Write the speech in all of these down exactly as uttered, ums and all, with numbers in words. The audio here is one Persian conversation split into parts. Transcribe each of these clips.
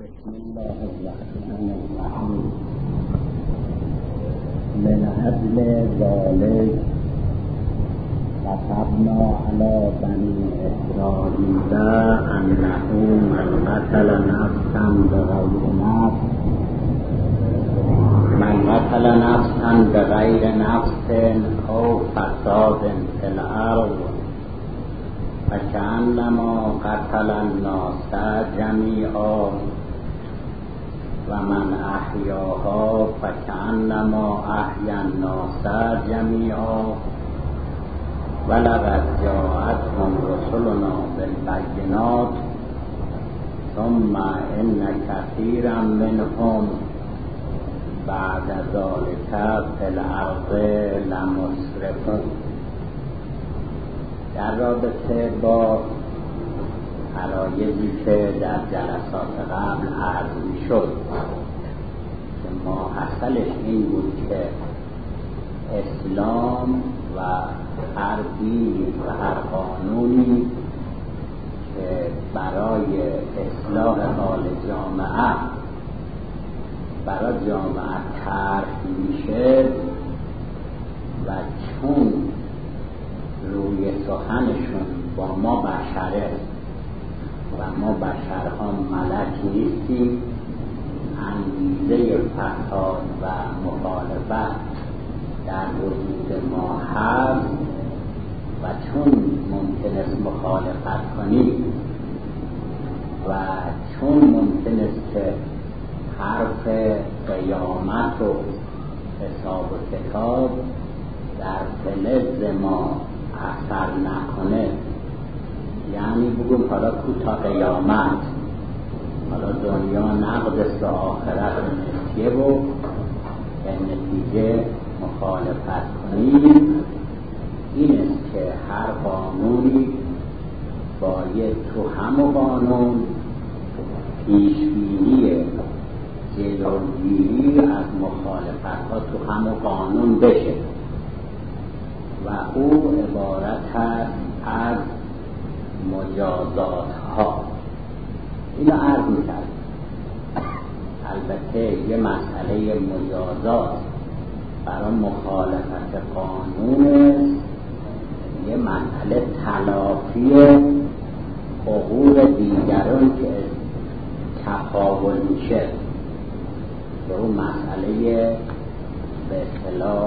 بسم الله الرحمن الرحیم. من اجل ذلک كتبنا على بني إسرائيل أنه من قتل نفسا بغير نفس من قتل نفسا بغير نفس أو فساد في الأرض فكأنما قتل الناس جميعا ومن أحیاها فكأنما أحیا الناس جميعا ولقد جاءتهم رسلنا بالبينات ثم إن كثيرا منهم بعد ذلك في الأرض لمسرفون. در رابطه با عرایضی که در جلسات قبل عرض می‌شد که ماحصلش این بود که اسلام و هر دینی و هر قانونی که برای اصلاح حال جامعه برای جامعه طرح میشه و چون روی سخنشون با ما بشره و ما بشرها ملک نیستیم، انگیزه فساد و مخالفت در وجود ما هست و چون ممکن است مخالفت کنیم و چون ممکن است که حرف قیامت و حساب و کتاب در فلز ما اثر نکنه، یعنی بگم حالا کو تا قیامت، حالا دنیا نقد است و آخرت نسیه و به نتیجه مخالفت کنیم، این است که هر قانونی باید تو همه قانون پیشبینی جلوگیری از مخالفت ها تو همه قانون بشه و او عبارت هست از مجازات ها. اینو عرض می‌کرد. البته یه مسئله مجازات برای مخالفت قانون است، یه مسئله تلافی حقوق دیگران که تفاول میشه که اون مسئله به اصطلاح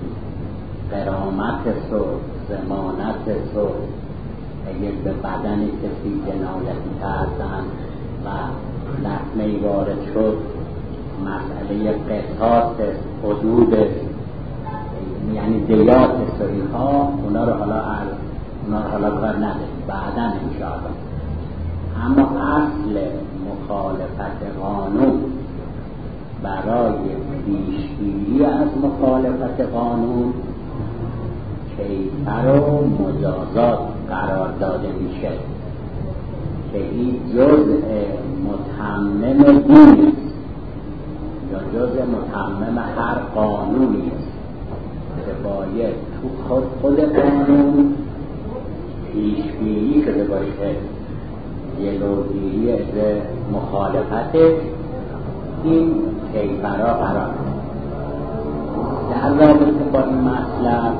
غرامت سو ضمانت سو اگر به بدن کسی جنایتی کردن و لطمه‌ای وارد شد، مسئله قصاص حدود یعنی دیات است و اینها، اونا رو حالا اونا رو حالا کار نداریم بعدا انشاءالله. اما اصل مخالفت قانون برای پیشگیری از مخالفت قانون کیفر و مجازات قرار داده میشه که این جزء متمم دین است یا جزء متمم هر قانونی است که باید تو خود خود قانون پیشگیری شده باشه، جلوگیری از مخالفت این کیفرها قرار در رابطه با این مطلب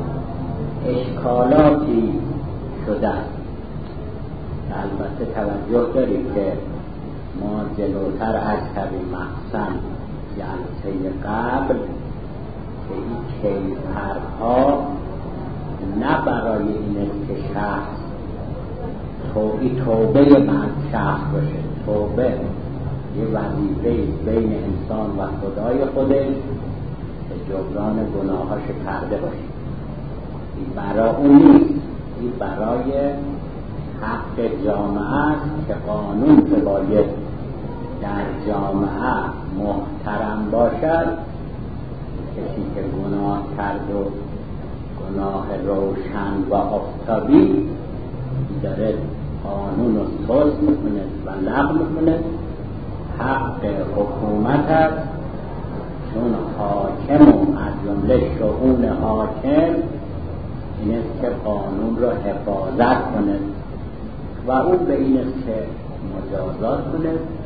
اشکالاتی شده. البته توجه دارید که ما جلوتر از کردیم مخصوصا جلسه قبل که این کیفرها نه برای این است که شخص توبی توبه من شخص باشه، توبه یه وظیفه بین انسان و خدای خودش که جبران گناهاش کرده باشه. این برای اون نیست، این برای حق جامعه است که قانون که باید در جامعه محترم باشد، کسی که گناه کرد و گناه روشن و آفتابی داره قانون رو سوز میکنه و لغو میکنه، حق حکومت است چون حاکم و از جمله شؤون حاکم این است که قانون را حفاظت کنه و اون به این است که مجازات کنه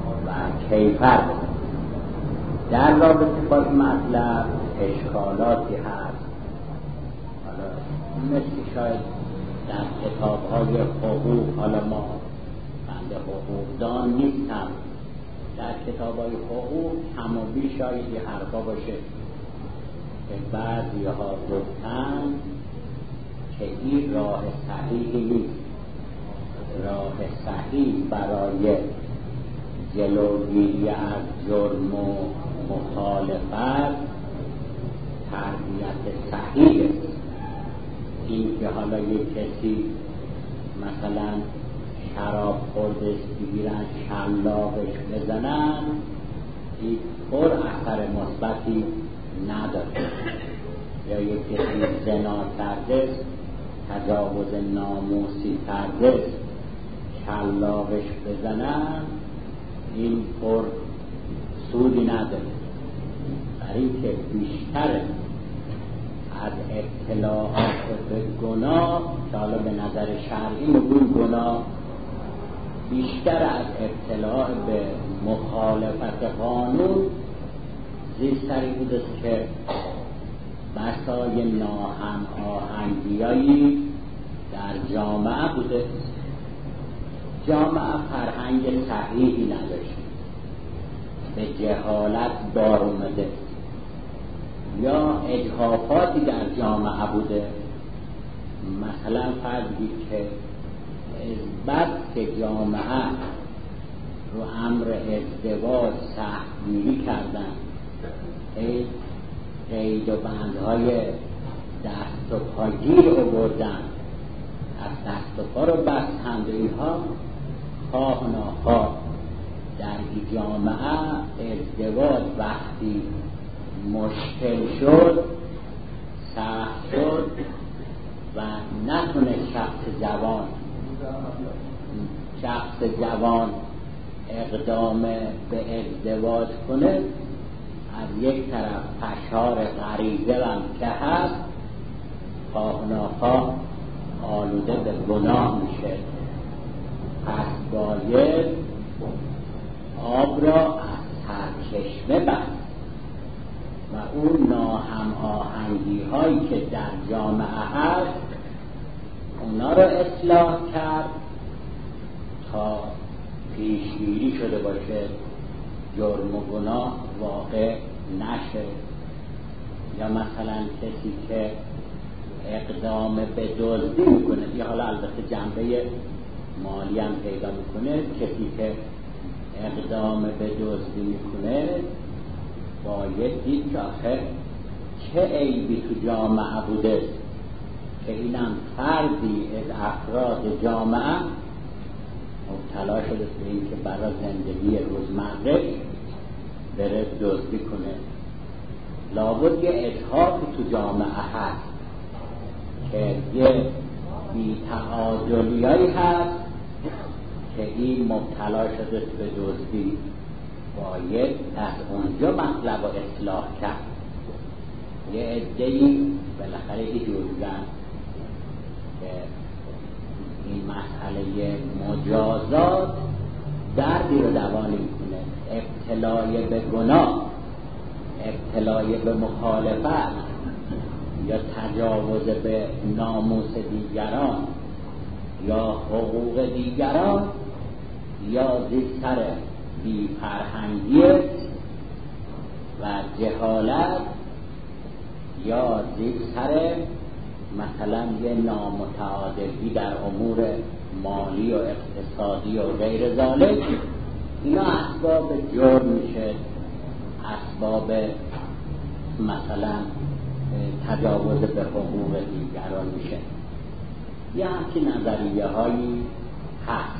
و کیفر. در رابطه با این مطلب اشکالاتی هست. حالا مثل شاید در کتاب‌های حقوق، حالا ما بنده حقوقدان نیستم، در کتاب‌های حقوق کم و بیش شاید یه حرفا باشه که بعضی ها گفتن که این راه صحیحی نیست. راه صحیح برای جلوگیری از جرم و مخالفت تربیت صحیح است. این که حالا یک کسی مثلا شراب خورده است بگیرن شلاقش بزنن، این پر اثر مثبتی نداره. یا یک کسی زنا کرده است، تجاوز ناموسی کرده است، شلاقش بزنن، این پر سودی نداره. برای که بیشتر از ابتلاعات به گناه، که حالا به نظر شرعی میگویم گناه، بیشتر از ابتلاع به مخالفت قانون زیستری بوده است که بسای ناهم آهنگیایی در جامعه بوده. جامعه فرهنگ صحیحی نداشت، به جهالت بار اومده، یا اجحافاتی در جامعه بوده. مثلا فرض بگید که بعد که جامعه رو امر ازدواج سختگیری کردن، قید و بندهای دست و پاگیر آوردن، از دست و پا رو بستند و اینها، خواه ناخواه در این جامعه ازدواج وقتی مشکل شد، سخت شد و نتونه شخص جوان شخص جوان اقدام به ازدواج کنه، از یک طرف فشار غریزه هم که هست، خواه ناخواه آلوده به گناه میشه. پس باید آب را از سرچشمه بست و اون ناهم آهنگی هایی که در جامعه هست اونا را اصلاح کرد تا پیشگیری شده باشه، جرم و گناه واقع نشه. یا مثلا کسی که اقدام به دزدی میکنه، یا حالا البته جنبه مالی هم پیدا میکنه، کسی که اقدام به دزدی میکنه باید دید که آخه چه عیبی تو جامعه بوده که اینم فردی از افراد جامعه مبتلا شده به این که برای زندگی روزمره بره دزدی کنه. لابد یه اجحافی تو جامعه هست که یه بی‌تعادلیایی هست که این مبتلا شده به دزدی، باید از اونجا مطلب رو اصلاح کرد. یه عده‌ای بالاخره اینجور بودن که این مسئله مجازات دردی رو دوا نمی‌کنه. ابتلای به گناه، ابتلای به مخالفت یا تجاوز به ناموس دیگران یا حقوق دیگران یا زیستر بی فرهنگی و جهالت یا زیستر مثلا یه نامتعادلی در امور مالی و اقتصادی و غیر ذالک، اینا اسباب جرم میشه، اسباب مثلا تجاوز به حقوق دیگران میشه. یه همچین نظریه هایی هست.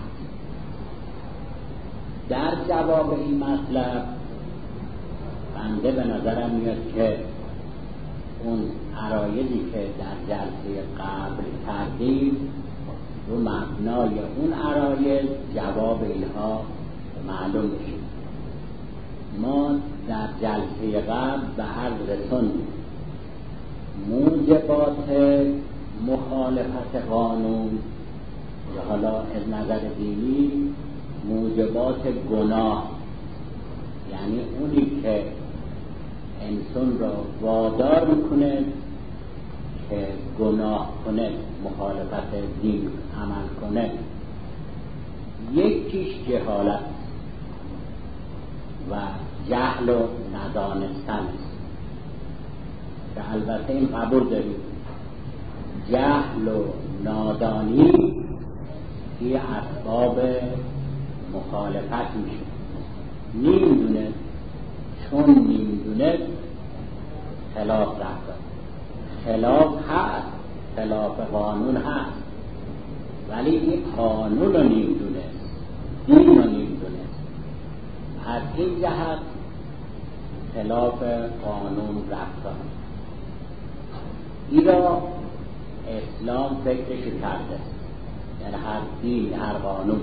در جواب این مطلب بنده به نظرم میاد که اون عرایضی که در جلسه قبل کردیم رو مبنای اون عرایض جواب اینها معلوم بشه. ما در جلسه قبل به عرض رسوندیم موجبات مخالفت قانون، یا حالا از نظر دینی موجبات گناه یعنی اونی که انسان را وادار میکنه که گناه کنه، مخالفت دین عمل کنه. یکیش جهالت و جهل و ندانستن است که البته این قبول داریم، جهل و نادانی این اسباب مخالفت میشه. نمیدونه، چون نمیدونه خلاف رفت، خلاف هست، خلاف قانون هست، ولی این قانون رو نمیدونه، دین رو نمیدونه. از این جهت خلاف قانون رفتار. این را اسلام فکرش کرده، یعنی هر دین، هر قانون.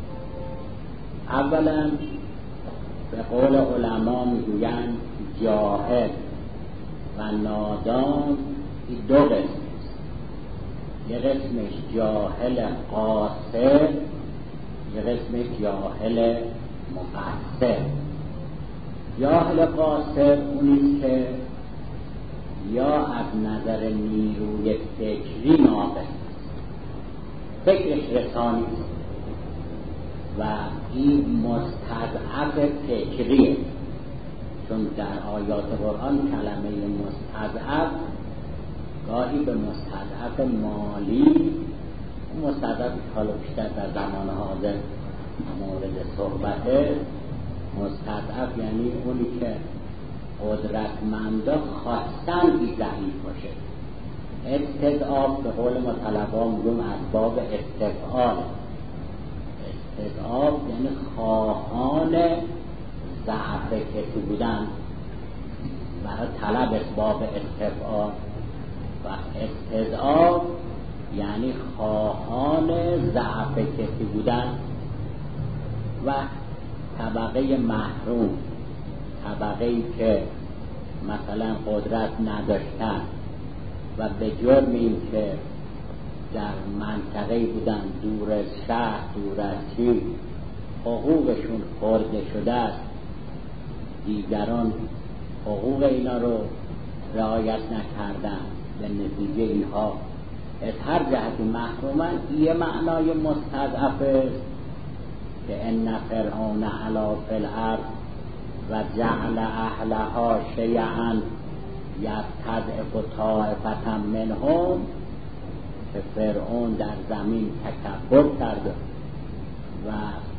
اولا به قول علما میگویند جاهل و نادان این دو قسم است. یه قسمش جاهل قاصر، یه قسمش جاهل مقصر. جاهل قاصر اونیست که یا از نظر نیروی فکری ناقص، فکرش رسانی و این مستضعف فکریه، چون در آیات قرآن کلمه مستضعف گاهی به مستضعف مالی، مستضعف حالا بیشتر در زمان حاضر مورد صحبته، مستضعف یعنی اونی که قدرتمندا خواستن ای ضعیف باشه. استضعاف به قول ما طلبا میگم اسباب استفعال. استضعاف یعنی خواهان ضعف کسی بودن، برای طلب اسباب استفعال. و استضعاف یعنی خواهان ضعف کسی بودن. و طبقه محروم، طبقه‌ای که مثلا قدرت نداشتن و به جرم این که در منطقه‌ای بودن دور از شهر، دور از چی، حقوقشون خورده شده است، دیگران حقوق اینا رو رعایت نکردن، به نتیجه اینها از هر جهتی محرومن. یه معنای مستضعفه که ان فرعون علا فی الارض و جعل اهلها شیعا یستضعف طائفة منهم، که فرعون در زمین تکبر کرد و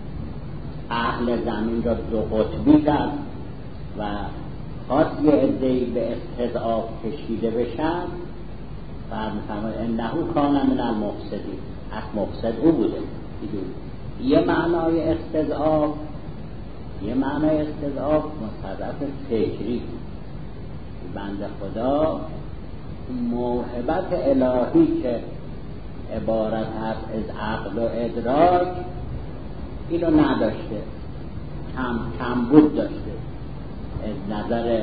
اهل زمین را دو قطبی کرد و خواست یه عده‌ای به استضعاف کشیده بشن. فرمود انه کان من المفسدین، از مفسد او بوده. یه معنای استضعاف، یه معنای استضعاف مستضعف فکری. بنده خدا موهبت الهی که عبارت هست از عقل و ادراک، اینو نداشته، کم کم بود داشته. از نظر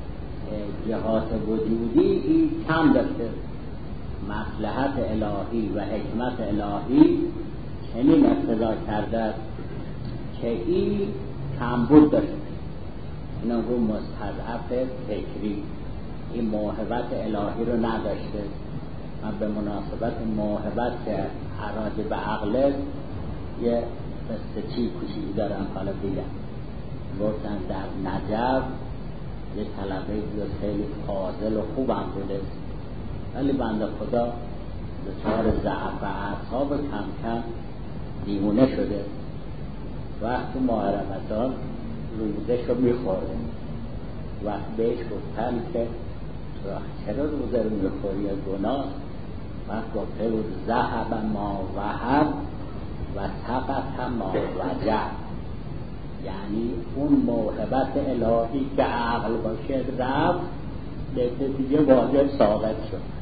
جهات وجودی این کم داشته. مصلحت الهی و حکمت الهی چنین اقتضا کرده که این کم بود داشته. اینا رو مستضعف فکری، این موهبت الهی رو نداشته. من به مناسبت موهبت که عراض به عقل یه قصه چی کوچیکی دارم حالا بگم. گفتن در نجف یه طلبه بود خیلی فاضل و خوبم بوده، ولی بنده خدا دچار ضعف اعصاب کم کم دیوونه شده. وقتی ماه رمضان روزه شو میخوره، وقت بهش گفتن که چرا روزه رو میخوری یا گناه؟ وقت گفته بود ذهب ما وهب و سقط ما وجب، یعنی اون موهبت الهی که عقل باشه رفت، دیگه واجب ثابت شد.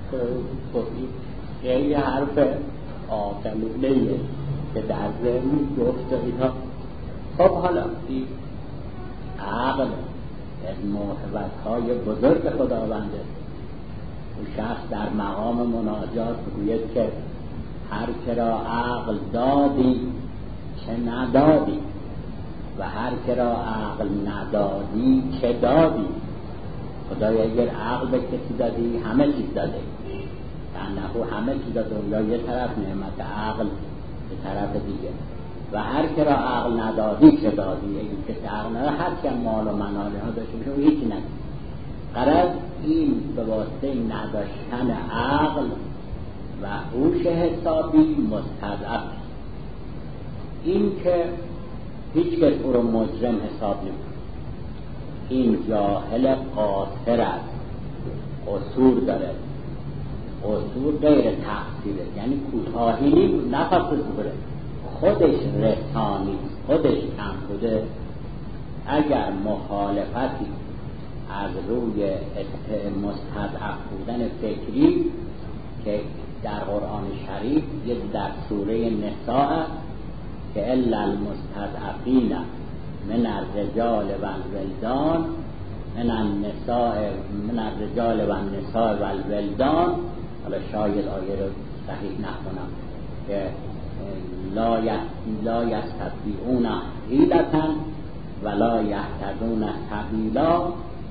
خیلی حرف عاقلانه‌ایه که در ذهن گفته اینا. خب حالا این عقل از موهبت‌های بزرگ خداونده. اون شخص در مقام مناجات بگوید که هر که را عقل دادی چه ندادی، و هر که را عقل ندادی چه دادی. خدایا اگر عقل به کسی دادی همه چیز داده، انهو همه چیز داده، یا یه طرف نعمت عقل به طرف دیگه. و هر که را عقل ندادی چه دادی. اگه کسی عقل نداد هر که مال و مناله ها داشته باشه و هیچی ندید. غرض این به واسطه نداشتن عقل و هوش حسابی مستضعف، این که هیچ کس او رو مجرم حساب نمی‌کنه. این جاهل قاصر است، قصور داره. قصور غیر تقصیره، یعنی کوتاهی نخواسته بره، خودش رسانی، خودش کم بوده. اگر مخالفتی از روی مستضعف بودن فکری که در قرآن شریف یه در سوره نساء که الا المستضعفین من الرجال و الولدان من النساء من الرجال و النساء و الولدان، حالا شاید آیه رو صحیح نخونم، که لا لا یستطیعون حیلة ولا یهتدون سبیلا،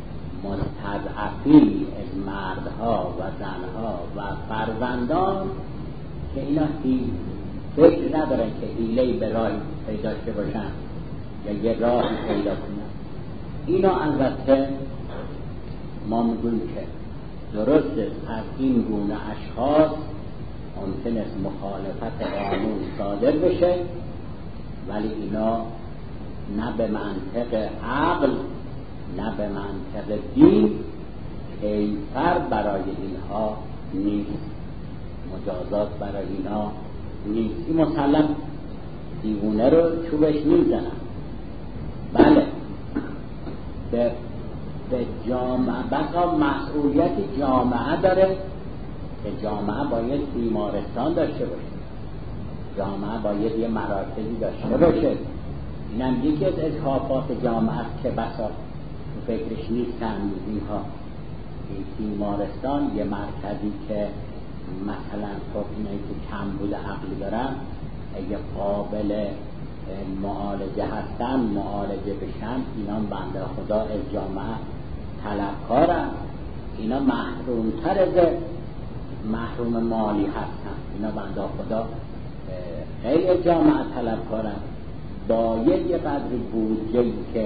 مستضعفی از مردها و زنها و فرزندان که اینا فکر ندارن که حیله‌ای به راهی پیدا داشته باشن یا یه راهی پیدا کنن. اینا البته ما میگویم که درست از این گونه اشخاص ممکن است مخالفت قانون صادر بشه، ولی اینا نه به منطق عقل نه به منطق دین کیفر برای اینها نیست، مجازات برای اینها نیست. این مسلم دیوونه رو چوبش میزنن. بله به به جامعه بسا مسئولیت جامعه داره که جامعه باید بیمارستان داشته باشه، جامعه باید یه مراکزی داشته باشه. این هم یکی از اجحافات جامعه است که بسا تو فکرش نیستن اینها. بیمارستان یه مرکزی که مثلا خب اینایی که کم بوده عقلی دارن اگه قابل معالجه هستن معالجه بشن، اینا بنده خدا از جامعه طلبکارن. اینا محرومتر از محروم مالی هستن، اینا بنده خدا خیلی جامعه طلبکارن. باید یه قدری بودجه‌ای که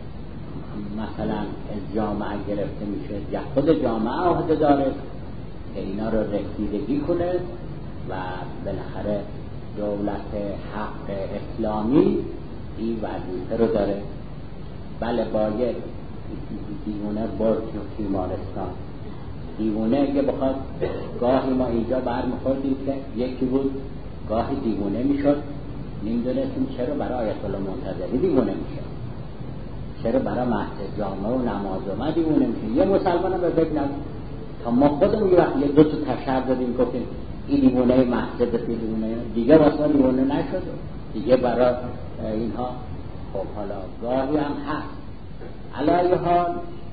مثلا از جامعه گرفته میشه یا خود جامعه عهده داره که اینا رو رسیدگی کنه و بالاخره دولت حق اسلامی این وظیفه رو داره. بله باید دیوونه برد تو بیمارستان. دیوونه اگه بخواد، گاهی ما اینجا برمیخوردیم که یکی بود گاهی دیوونه میشد، نمیدونستیم چرا برای آیت الله منتظری دیوونه میشه، چرا برای مسجد جامعه و نماز ما دیوونه میشه. یه مسلمان هم به فکر نبود تا ما خودمون یه وقت یه دو تا تشر دادیم گفتیم این دیوونه مسجد دیوونه دیگه واسه دیوونه نشد دیگه برای اینها. خب حالا گاهی هم هست. علیه حال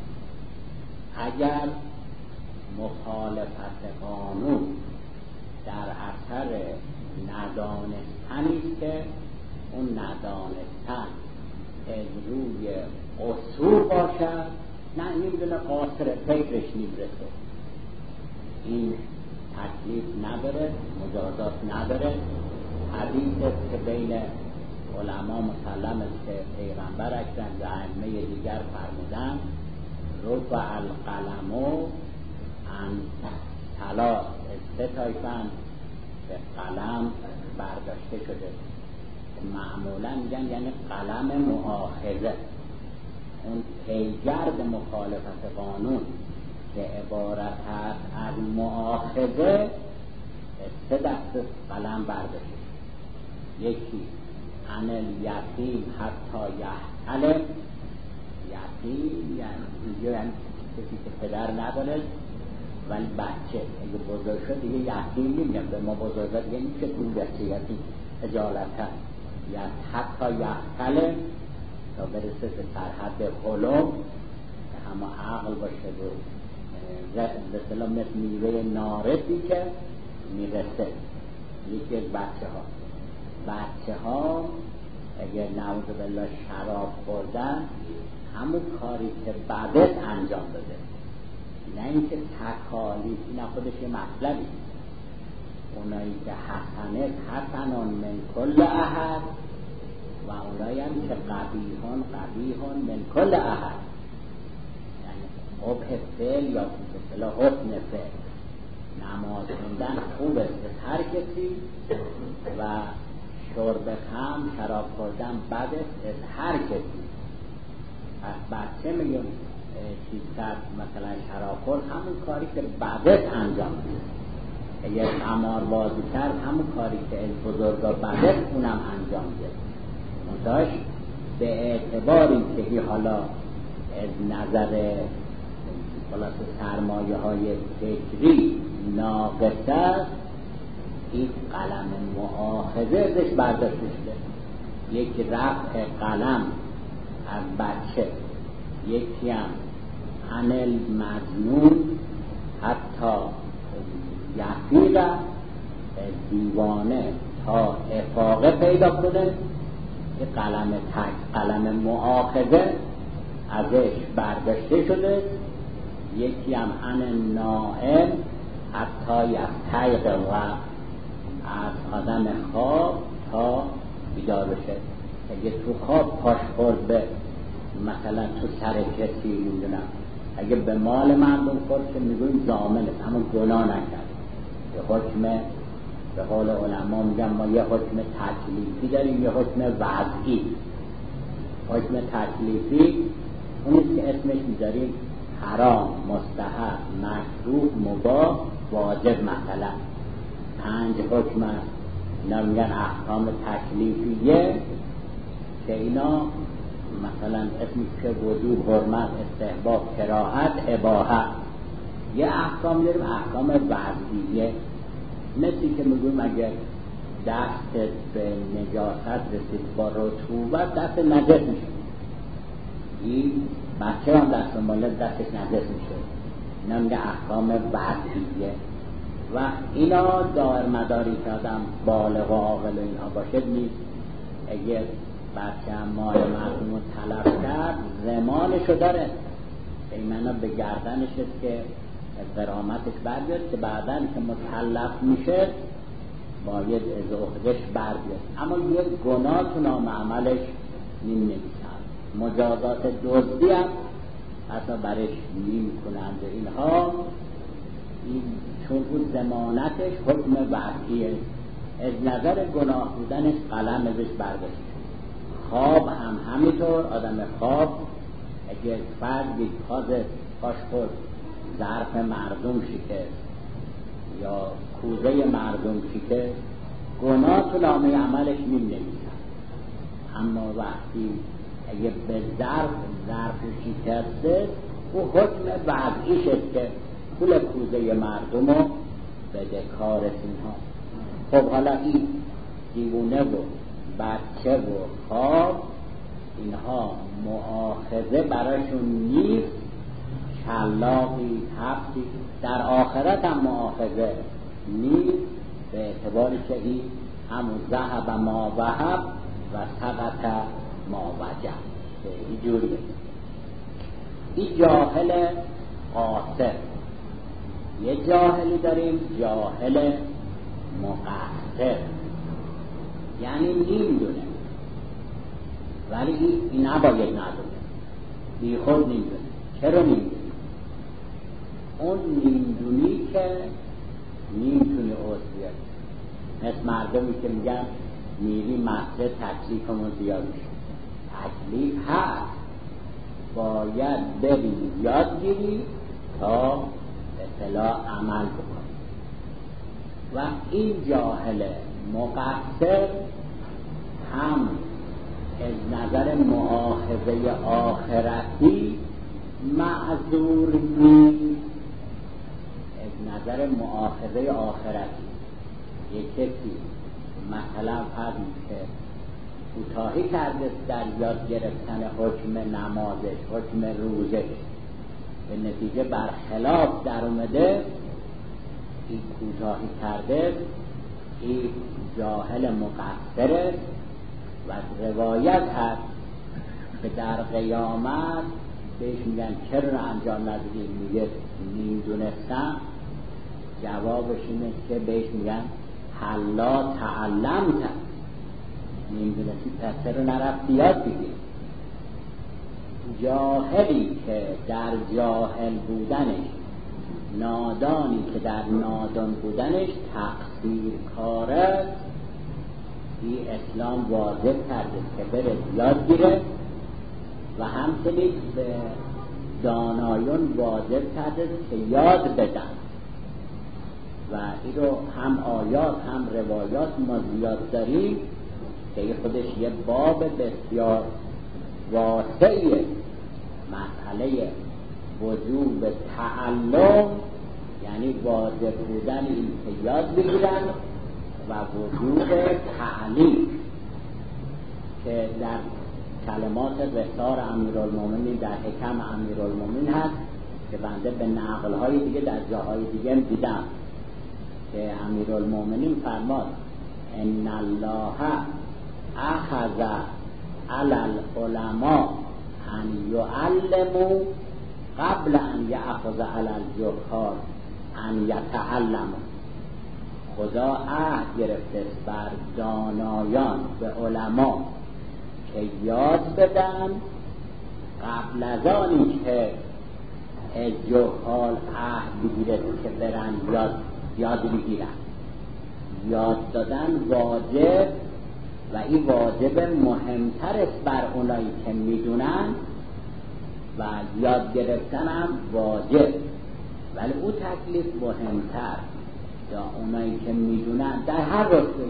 اگر مخالفت قانون در اثر ندانستنی که اون ندانستن از روی قصور باشد، نه نمیدونه قاصر فکرش نمیرسه، این تکلیف نداره، مجازات نداره. حدیث است که بین علما مسلم است که پیغمبر اکرم و ائمه دیگر فرمودند رفع القلم عن ثلاث، سه طایفه‌اند که قلم برداشته شده، معمولا میگن یعنی قلم مؤاخذه، اون پیگرد مخالفت قانون که عبارت هست از مؤاخذه، سه دست قلم برداشته. یکی عن الیتیم حتی یحتلم، یتیم یعنی کسی که پدر نداره ولی بچه اگه بزرگ شد دیگه یتیم نمیگم، به ما بزرگ دیگه میشه تو بچه یتیم اجالتا، یا حتی یحتلم تا برسه به سرحد حلم که همه عقل باشه و به سلام مثل میوه نارسی که میرسه. یکی از بچه ها بچه ها اگر نعوذ بالله شراب خوردن همون کاری که بعدت انجام بده، نه اینکه تکالیف. نه خودش یه مطلبی، اونایی که حسنه حسنان من کل احد و اونایی هم که قبیحان قبیحان من کل احد، یعنی قبح فعل یا مثلا حسن فعل. نماز خوندن خوب است هر کسی و شرب خمر شراب خوردن بد است از هر کسی. از بچه میگم چیز کرد مثلا شراب خورد، همون کاری که بدت انجام میده. اگر قمار بازی کرد همون کاری که از بزرگا بدت اونم انجام میده. منتهاش به اعتباری که این حالا از نظر خلاص سرمایه های فکری ناقص است، این قلم مؤاخذه ازش برداشته شده. یک رفع قلم از بچه، یکی هم انل مجنون حتی یفیق دیوانه تا افاقه پیدا کنه، که قلم تک قلم مؤاخذه ازش برداشته شده. یکی هم ان نائم حتی یفتیق و از آدم خواب تا بیدار بشه. اگه تو خواب پاش خورد به مثلا تو سر کسی میدونم، اگه به مال مردم خورد که میگویم ضامنه، همون گناه نکرد. یه حکم به قول علما میگن ما یه حکم تکلیفی داریم، یه حکم وضعی. حکم تکلیفی اونیست که اسمش میذاریم حرام، مستحب، مکروه، مباح، واجب. مثلا پنج حکم اینا میگن احکام تکلیفیه که اینا مثلا اسمی که وجوب، حرمت، استحباب، کراهت، اباحت. یه احکام داریم احکام وضعیه، مثلی که میگویم اگر دستت به نجاست رسید با رطوبت دست نجس میشه. این بچه هم دست مالت دستش نجس میشه. اینا میگه احکام وضعیه و اینا دار مداری که آدم بالغ و عاقل اینها باشد نیست. اگر بچه هم مال مردم رو تلف کرد زمانشو داره، ایمانا به گردنش است که غرامتش بردید که بعدن که متلف میشه باید از عهدهش بردید. اما یک گناه تو نام عملش نیم نمیسن. مجازات دزدی هم اصلا برش نیم کنند. اینها این چون اون زمانتش حکم وحیه، از نظر گناه بودنش قلم ازش برداشت. خواب هم همینطور. آدم خواب اگر فردی پاز پاش خود ظرف مردم شکه یا کوزه مردم شکه، گناه تو نامه عملش میم نمیسن. اما وقتی اگر به ظرف ظرف شکسته او حکم وضعیش است که پول کوزه مردم رو بده کارش. اینها خب حالا این دیوونه و بچه و خواب اینها مؤاخذه براشون نیست، شلاقی تفتی در آخرت هم مؤاخذه نیست، به اعتباری که این همون ذهب ما وهب و سقط ما وجب. این جوریه. این جاهل قاصر. یه جاهلی داریم جاهل مقصر، یعنی نیم دونه ولی این نباید ندونه، بی خود نیم دونه. چرا نیم دونه؟ اون نیم دونی که نیم تونه عضویت، مثل مردمی که میگن میری مسجد تکلیفمون زیاد میشه. تکلیف هست، باید بری یاد گیری تا اطلاع عمل بکنی. و این جاهل مقصر هم از نظر مؤاخذه آخرتی معذور نیست. از نظر مؤاخذه آخرتی یک کسی مثلا فردی که کوتاهی کرده در یاد گرفتن حکم نمازش، حکم روزش، به نتیجه برخلاف در اومده، این کوتاهی کرده، این جاهل مقصره و روایت هست که در قیامت بهش میگن چرا انجام ندادی؟ میگه نمیدونستم. جوابش اینه که بهش میگن حلا تعلمت، نمیدونستی پس چرا نرفتی یاد بگیری. جاهلی که در جاهل بودنش، نادانی که در نادان بودنش تقصیر کاره، این اسلام واجب کرده که بره یاد گیره و همچنین به دانایان واجب کرده که یاد بدن. و این رو هم آیات هم روایات ما زیاد داریم که این خودش یه باب بسیار واسعیه. مسئله وجوب تعلم یعنی واجب بودن این که یاد بگیرن و وجوب تعلیم که در کلمات رسار امیرالمومنین در حکم امیرالمومنین هست که بنده به نقل‌های دیگه در جاهای دیگه دیدم که امیرالمومنین فرماد ان الله اخذ علی العلماء ان یعلموا قبل ان یأخذ علی الجهال ان یتعلموا. خدا عهد گرفته بر دانایان به علما که یاد بدن قبل از آنی که جهال عهد بگیره که برن یاد یاد بگیرن. یاد دادن واجب و این واجب مهمتر است بر اونایی که میدونن و یاد گرفتن هم واجب، ولی او تکلیف مهمتر یا اونایی که میدونن در هر رتبه.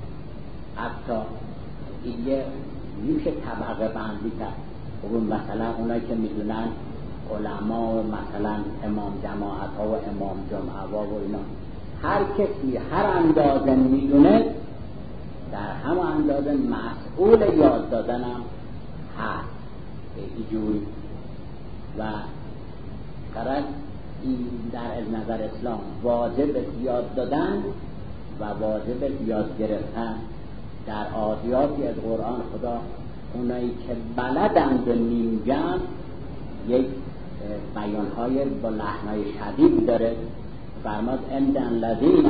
حتی دیگه میشه طبقه بندی کرد. اون مثلا اونایی که میدونن علما و مثلا امام جماعت ها و امام جمعه و اینا، هر کسی هر اندازه میدونه در همه اندازه مسئول یاد دادنم هست به اینجوری. و قرار این در نظر اسلام واجب یاد دادن و واجب یاد گرفتن. در آیاتی از قرآن خدا اونایی که بلدند و نیمگن یک بیانهای با لحنهای شدید داره. فرماد ان الذین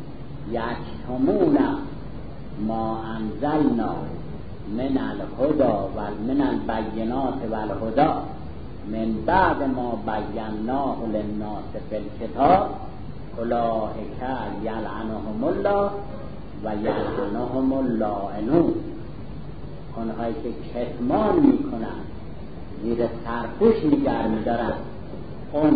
یکتمون ما انزلنا من الهدى و من البینات و الهدى من بعد ما بیناه للناس فی الکتاب اولئک یلعنهم الله و یلعنهم اللاعنون. اونهایی که کتمان میکنن، زیر سرپوش نگه میدارن اون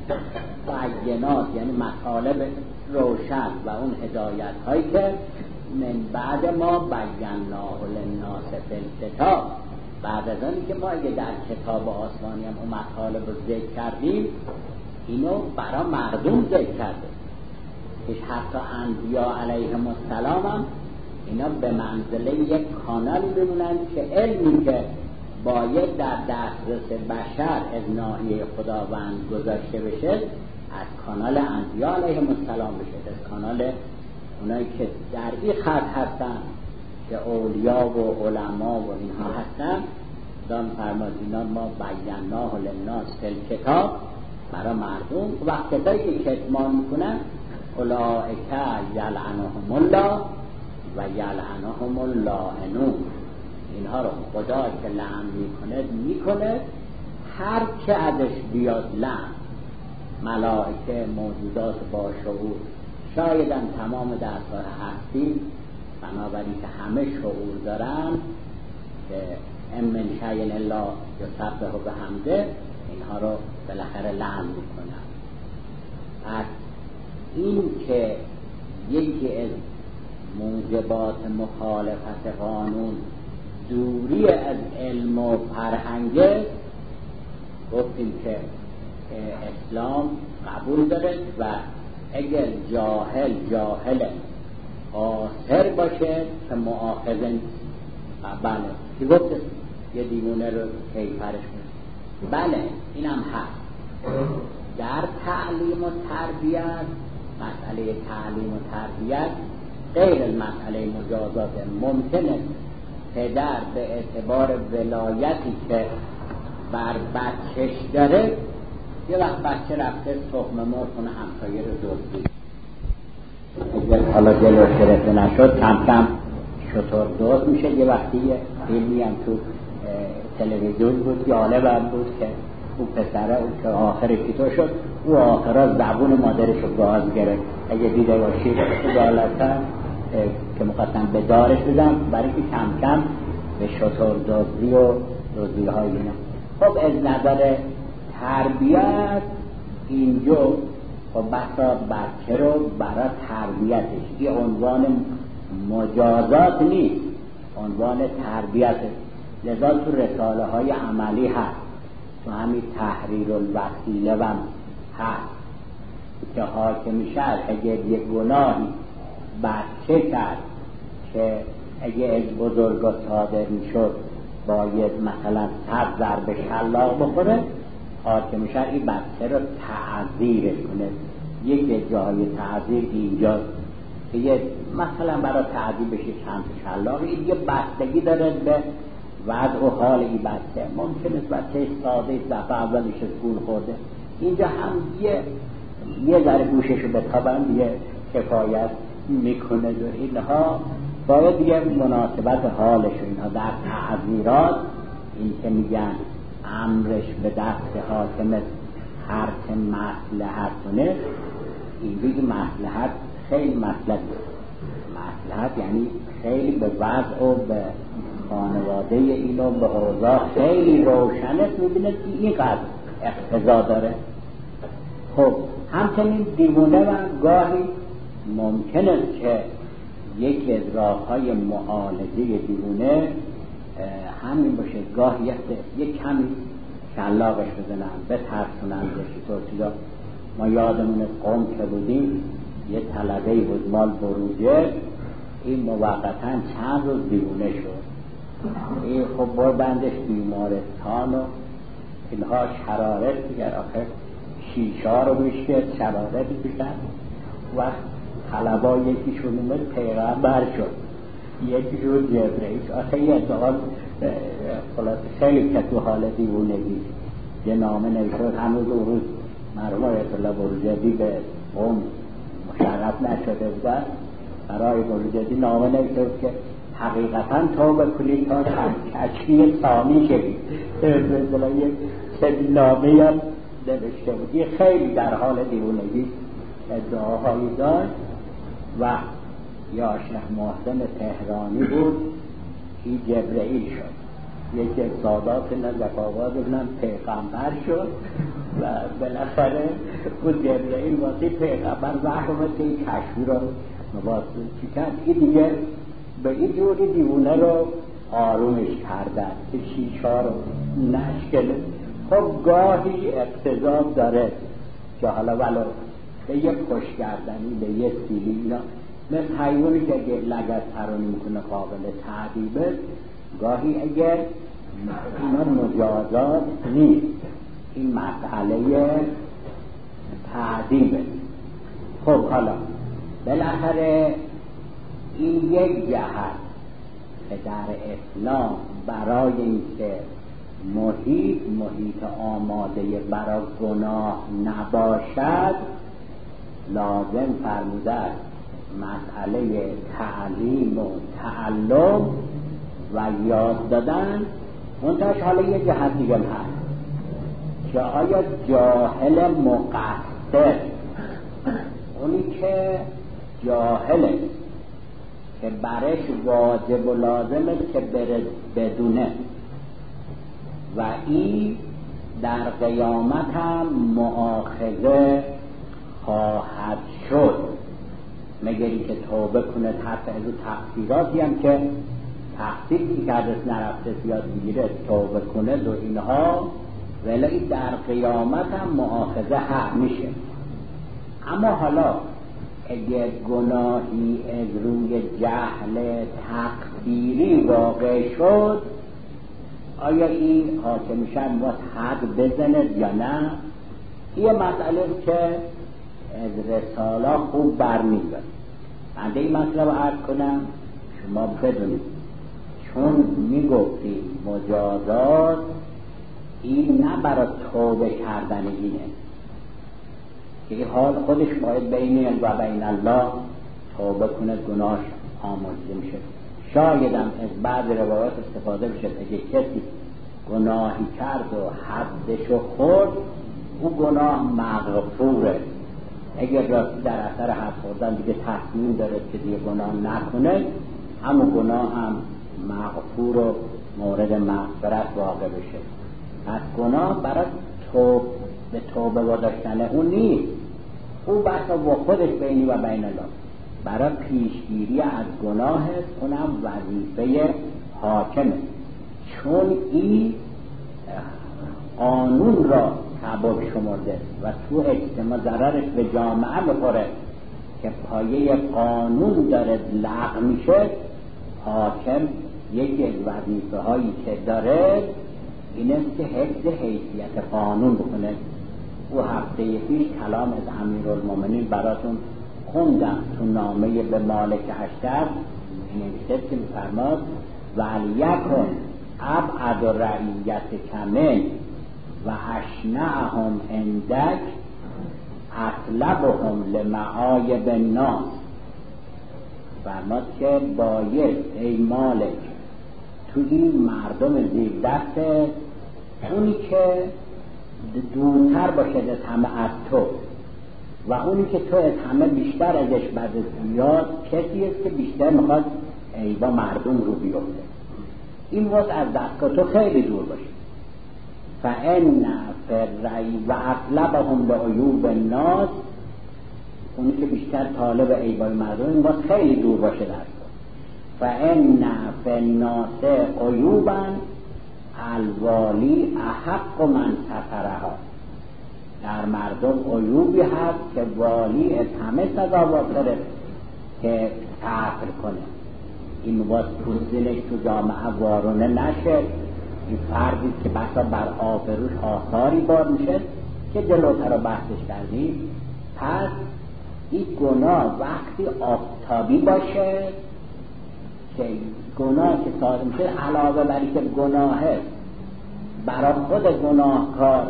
بینات یعنی مطالب روشن و اون هدایت هایی که من بعد ما بیناه للناس فی الکتاب، بعد از آنی که ما اگه در کتاب آسمانی هم اون مطالب رو ذکر کردیم، اینو برای مردم ذکر کرده که حتی انبیا علیهم السلام هم اینا به منزله یک کانالی بمونن که علمی که باید در دسترس بشر از ناحیه خداوند گذاشته بشه از کانال انبیا علیهم السلام بشه، از کانال اونایی که در این خط هستن که اولیاء و علما و اینها هستن. دان فرماد اینا ما بیناه للناس فی الکتاب برای مردم و کسایی که کتمان میکنن اولئک یلعنهم الله و یلعنهم اللاعنون. اینها رو خدا که لعن میکنه میکنه، هر که ازش بیاد لعن، ملائکه، موجودات با شعور، شاید هم تمام دستگاه هستی، بنابراین که همه شعور دارن که ام من شیء الا یسبح بحمده، اینها رو بالاخره لعن میکنن. پس این که یکی از موجبات مخالفت قانون دوری از علم و فرهنگه، گفتیم که اسلام قبول داره و اگر جاهل جاهل قاصر باشه که مؤاخذه نیست. بله کی گفت یه دیوونه رو کیفرش کنه؟ بله اینم هست. در تعلیم و تربیت، مسئله تعلیم و تربیت غیر مسئله مجازات، ممکنه پدر به اعتبار ولایتی که بر بچهش داره، یه وقت بچه رفته تخم مرغ کنه همسایه رو دزدید، اگر حالا جلوش گرفته نشد کم کم شطور دزد میشه. یه وقتی یه فیلمی هم تو تلویزیون بود، جالب بود که اون پسره اون که آخر پیتو شد، او آخرا زبون مادرش رو باز گرفت. اگه دیده باشید دالتا که مقصد به دارش بدم برای که کم کم به شطور دزدی و دزدی های اینا. خب از نظر تربیت اینجا خب بسا بچه رو برای تربیتش این عنوان مجازات نیست، عنوان تربیتش. لذا تو رساله های عملی هست، تو همین تحریر الوسیله هم هست که حاکم شهر اگر یک گناهی بچه کرد که اگه از بزرگا صادر میشد باید مثلا صد ضرب شلاق بخوره، حاکم شهر این بچه رو تعذیرش کنه. یک جای تعذیر اینجا که یه مثلا برای تعذیر بشه چند شلاق، این یه بستگی داره به وضع و حال این بچه. ممکنه بچه ساده دفعه اول میشه گول خورده، اینجا هم یه یه ذره گوششو بتابن یه کفایت میکنه. و اینها باید یه مناسبت حالش و اینها در تعذیرات این که میگن امرش به دست حاکم هر که مصلحت کنه، اینجوری مصلحت خیلی مطلب مصلحت یعنی خیلی به وضع و به خانواده اینو به اوضاع خیلی روشنه میبینه که اینقدر اقتضا داره. خب همچنین دیوونه و گاهی ممکن است که یکی از راه‌های معالجه دیوونه همین باشه، گاهی یک کمی شلاقش بزنن بترسونن بشی توصیلا. ما یادمون قوم که بودیم یه طلبه‌ای بود مال بروجه، این موقتاً چند روز دیوونه شد. این خب بردندش بیمارستان و اینها شرارت دیگر آخر شیشا رو میشه شرارت بیشن و طلبا یکیشون اومد پیغمبر شد، یکیشون جبرئیل. آخه یه ادعال خلاص خیلی که تو حال دیوونگی یه نامه نوشت. هنوز اون روز مرحوم آیت الله بروجردی به قوم مشرف نشده بودن، برای بروجردی نامه نوشت که حقیقتا توبه کنی تا کشفی ثانی شدی. مثلا یک سری نامه هم نوشته بودی، خیلی در حال دیوونگی ادعاهایی داشت. و یا شیخ محسن تهرانی بود، این جبرئیل شد. یکی از سادات نزد آواز بودن پیغمبر شد و بالاخره بود جبرئیل واسه پیغمبر زحمت این کشفی رو نواسط چی کرد. این دیگه به این جوری دیوونه رو آرومش کردن که شیشا رو نشکله. خب گاهی اقتضا داره که حالا ولو به یه پشگردنی به یه سیلی اینا مثل حیوانی که اگه لگت ترانی میکنه قابل تعدیبه، گاهی اگر اینا مجازات نیست، این مسئله تعدیبه. خب حالا بالاخره این یک جهت که در اسلام برای اینکه محیط محیط آماده برای گناه نباشد لازم فرموده است مسئله تعلیم و تعلم و یاد دادن. منتهاش حالا یه جهت دیگه هست که آیا جاهل مقصر، اونی که جاهله که برش واجب و لازمه که بره بدونه و این در قیامت هم مؤاخذه خواهد شد، مگری که توبه کنه حتی از تقصیراتی هم که تقصیری کردش نرفته بیاد بگیره توبه کنه و اینها، ولی در قیامت هم مؤاخذه حق میشه. اما حالا اگر گناهی از روی جهل تقدیری واقع شد، آیا این حاکم شن باید حد بزنه یا نه؟ این مسئله که از رساله خوب برمی‌گرده. من این مسئله رو عرض کنم شما بدونید. چون میگفتی مجازات این نه برای توبه کردن اینه که این حال خودش باید بین و بین الله توبه کنه، گناهش آمرزیده میشه. شایدم از بعض روایات استفاده میشه اگه کسی گناهی کرد و حدشو خورد او گناه مغفوره. اگر راستی در اثر حد خوردن دیگه تصمیم داره که دیگه گناه نکنه، همون گناه هم مغفور و مورد مغفرت واقع بشه. از گناه برای توب به توبه واداشتن اون نیست، او بحثا با خودش بینی و بین الله برای پیشگیری از گناه است. اونم وظیفه حاکمه، چون این قانون را سبب شمرده و تو اجتماع ضررش به جامعه میخوره که پایه قانون داره لغو میشه. حاکم یکی از وظیفه هایی که داره این است که حفظ حیثیت قانون بکنه. او هفته پیش کلام از امیرالمومنین براتون خوندم تو نامه به مالک اشتر نوشته که میفرماد ولیکن ابعد رعیت کمن و اشنعهم اندک اطلبهم لمعایب الناس. فرماد که باید ای مالک تو این مردم زیر دست اونی که دورتر باشد از همه از تو و اونی که تو از همه بیشتر ازش بدت بیاد کسی است که بیشتر میخواد ایبا مردم رو بیفته. این وقت از دستگاه تو خیلی دور باشه. فَإِنَّ فِرَّعِي و اطلبهم به عیوب الناس، اونی که بیشتر طالب ایبای مردم این وقت خیلی دور باشه دستگاه. فَإِنَّ فِي النَّاسِ عیوبا الوالی احق من سترها. در مردم عیوبی هست که والی از همه سزاوارتره که ستر کنه. این وقت پوزینش تو جامعه وارونه نشه. این فردی که بسا بر آبروش آثاری بار میشه که جلوتر رو بحثش کردیم. پس این گناه وقتی آفتابی باشه که گناه که صادر میشه علاوه بری که گناهه برای خود گناهکار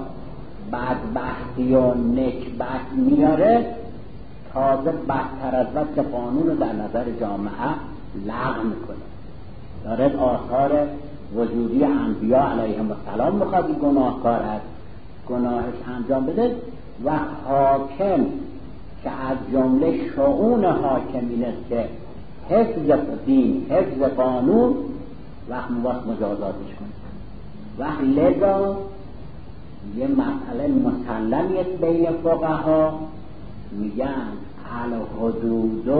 بدبختی و نکبت میاره، تازه بدتر از وقت قانون رو در نظر جامعه لغو میکنه. دارد آثار وجودی انبیا علیهم السلام میخواد گناهکار هست گناهش انجام بده و حاکم که از جمله شؤون حاکمین است که حفظ دین حفظ قانون وقت موقت مجازاتش کنه. وقت لذا یه مسئله مسلمیت بین فقها میگن الحدود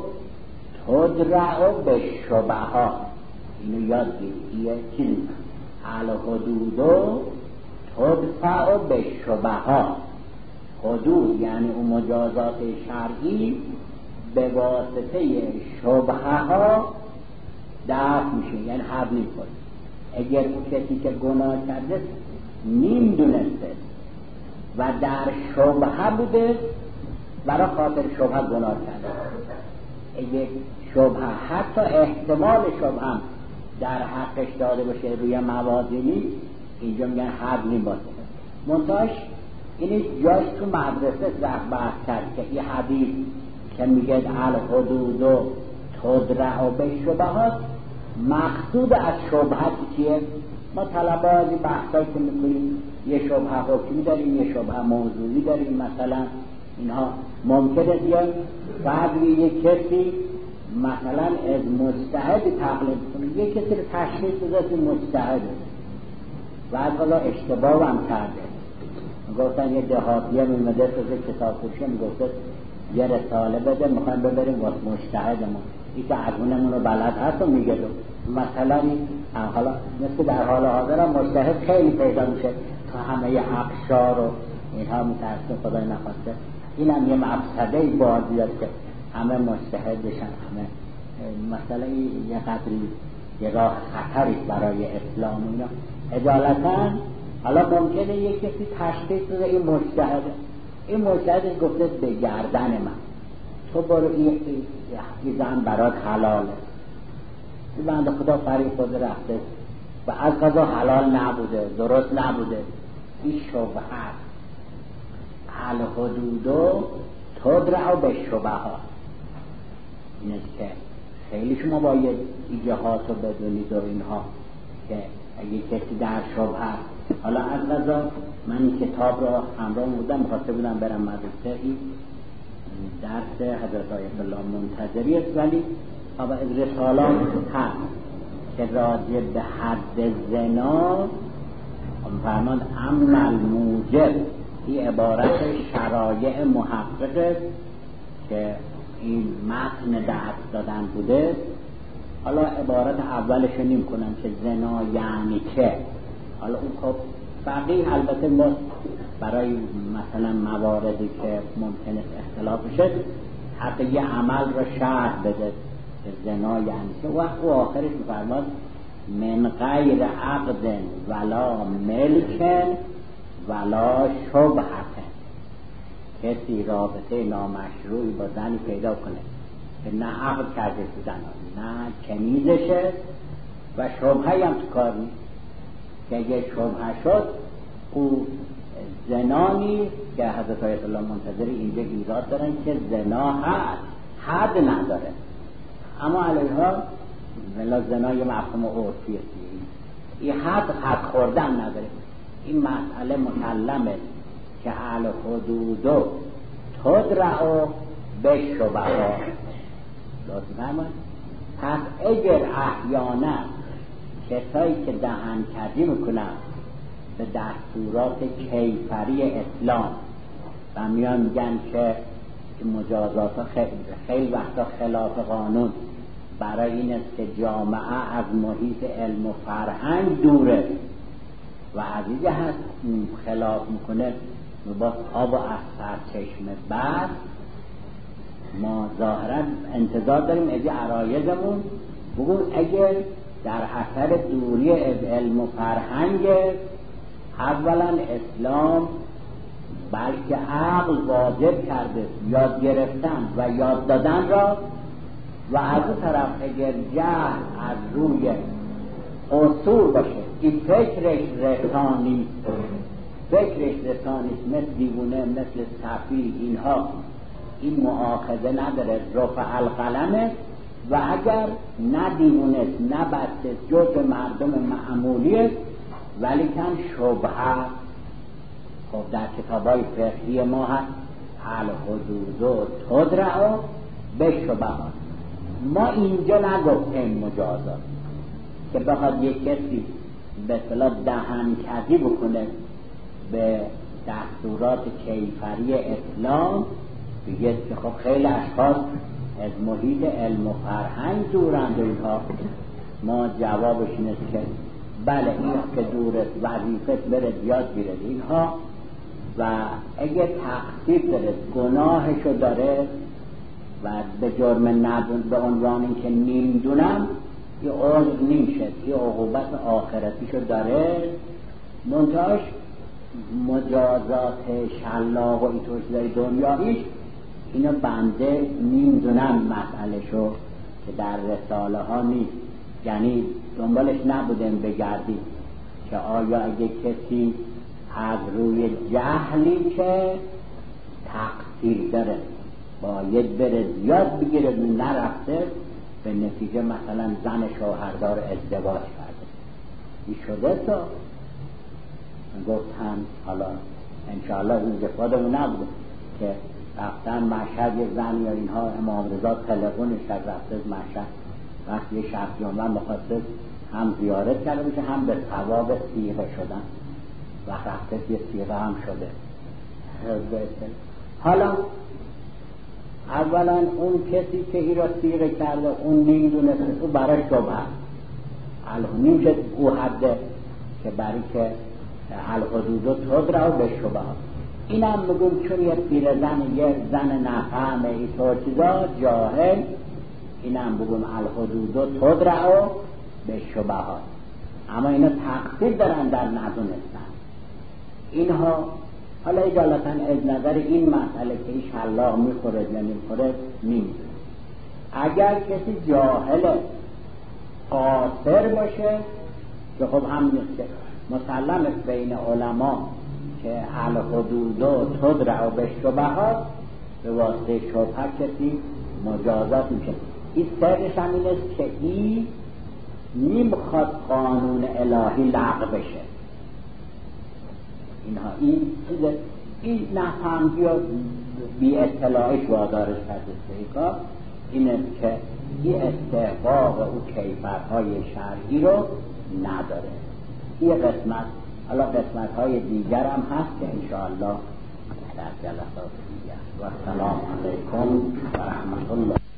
تدرع به شبهات. اینو یاد بگیرید. یه چیزی الحدود تدفع به شبهات. حدود یعنی اون مجازات شرعی به واسطه شبهه ها دفع میشه، یعنی حد میکنه. اگر اون کسی که گناه کرده نیم دونسته و در شبهه بوده برای خاطر شبهه گناه کرده، اگر شبهه حتی احتمال شبهه هم در حقش داده باشه روی موازینی، اینجا میگن حد نیم باشه. منتاش اینی جاش تو مدرسه رفت بحث کرد که این حدیث که میگه الحدود و تدرع به شبهات مقصود از شبهت چیه؟ ما طلبه از این بحثایی که میکنیم یه شبهه حکمی داریم، یه شبهه موضوعی داریم. مثلا اینها ممکنه دیگه بعد یه کسی مثلا از مجتهد تقلید کنه، یه کسی رو تشخیص بده که مجتهده بعد حالا اشتباه هم کرده. گفتن یه دهاتیه میمده تو کتاب فروشی میگفته یه رساله بده میخوایم ببریم واسه مجتهدمون، این که عقونمون رو بلد هست و میگه دو. مثلا این حالا مثل در حال حاضر هم مجتهد خیلی پیدا میشه تا همه اقشار و اینها متاسم خدای نخواسته. این هم یه مفسده بازی است که همه مجتهد بشن. همه مثلا یه قدری یه راه خطری برای اسلام اینا اجالتا. حالا ممکنه یک کسی تشخیص بده این مجتهد، این مجتهد گفته به گردن من تو برو این زن برات حلاله، این بنده خدا فریب خود رفته و از قضا حلال نبوده، درست نبوده. این شبهه است. الحدود تدرع به شبهات. این است که خیلی شما باید این جهات رو بدونید و اینها که اگه کسی در شبهه. حالا از قضا من این کتاب را همراه بودم، می‌خواسته بودم برم مدرسه، این درس حضرت آیت الله منتظری است، ولی اما از رسالات هست که راجع به حد زنا فرمان اما الموجب، این عبارت شرایع محقق که این متن دست دادن بوده. حالا عبارت اولش رو نیم کنم که زنا یعنی چه. حالا اون خب فقیه البته ما برای مثلا مواردی که ممکنه اختلاف بشه حتی یه عمل رو شرح بده که زنا یعنی چه. وقت و آخرش می‌فرماد من غیر عقد ولا ملک ولا شبهه، کسی رابطه نامشروعی با زنی پیدا کنه که نه عقد کرده بودن نه کنیزشه و شبهه هم تو کار نیست، که اگه شبهه شد او زنا نیست، که حضرت آیت الله منتظری اینجا ایراد دارن که زنا حد حد نداره. اما علیها ولی زنا یه مفهوم عرفی است، این حد حد خوردن نداره. این مسئله مکلمه که الحدود تدرع به شبهات. لازم فرمایید پس اگر احیانا کسایی که دهن کجی میکنن به دستورات کیفری اسلام و میان میگن که مجازات ها خیلی, خیلی وقتا خلاف قانون، برای این است که جامعه از محیط علم و فرهنگ دوره و از این جهت خلاف میکنه با آب و از سرچشم بعد ما ظاهرا انتظار داریم از عرایضمون بگون اگر در اثر دوری از علم و فرهنگ اولا اسلام بلکه عقل واجب کرده یاد گرفتن و یاد دادن را، و از اون طرف اگر جهل از روی اصول باشه این فکرش رسانی فکرش رسانی مثل دیوونه مثل صفی اینها این مؤاخذه نداره، رفع القلمه، و اگر نه دیوونه نه بسته جز مردم معمولیه ولی کن شبهه. خب در کتابای فقهی ما هست الحدود تدرع به شبهات. ما اینجا نگفتیم مجازات که بخواد یک کسی به اصطلاح دهن کجی بکنه به دستورات کیفری اسلام، بگه که خب خیلی اشخاص از محیط علم و فرهنگ دورند و اینها. ما جوابش اینه که بله این که دورت وظیفت بره یاد گیره اینها، و اگه تقصیر داره گناهشو داره و به جرم ندون به عنوان این که نیم دونم یه عذر نیم شد، یه عقوبت آخرتیشو داره، منتهاش مجازات شلاق و اینطور چیزای دنیاییش اینو بنده نیم دونم مسئله شو که در رساله ها نیست، یعنی دنبالش نبودیم بگردیم که آیا اگه کسی از روی جهلی که تقصیر داره باید بره یاد بگیره نرفته به نتیجه مثلا زن شوهردار ازدواج کرده این شده تو گفتن. حالا انشاءالله اون جفادمون نبود که رفتن مشهد یک زن یا اینها امام رضا تلفونش کرد رفته مشهد وقتی یه شخص جمعه مخواسته هم زیارت کرده بشه هم به ثواب سیغه شدن و رفته یه سیغه هم شده. حالا اولا اون کسی که ای را سیغه کرده اون نمیدونه او برای شبه الان نمیشه او حده که برای که الحدود تدرع به شبه. این هم میگم چون یه پیر زن یه زن نفهمه ای طور چیزا جاهل، این هم بگم الحدود تدرع به شبه ها، اما اینا تقصیر دارن در ندونستن اینها. حالا اجالتا از نظر این مسئله که این شلاق میخوره یا نمیخوره نمیدونه. اگر کسی جاهله قاصر باشه که خب هم نیست که مسلم است بین علما که اهل حدود و تدرع و بشتبهات به واسطه شبهه کسی مجازات میشه. این سرش هم این است که این نمیخواد قانون الهی لغو بشه. اینها این چیز این نفهمگی و بی اطلاعیش وادارش کرده سیکا اینه که این استحقاق او کیفرهای شرعی رو نداره. این قسمت حالا قسمت های دیگر هم هست که انشاءالله در جلسات دیگر. و السلام علیکم و رحمت الله.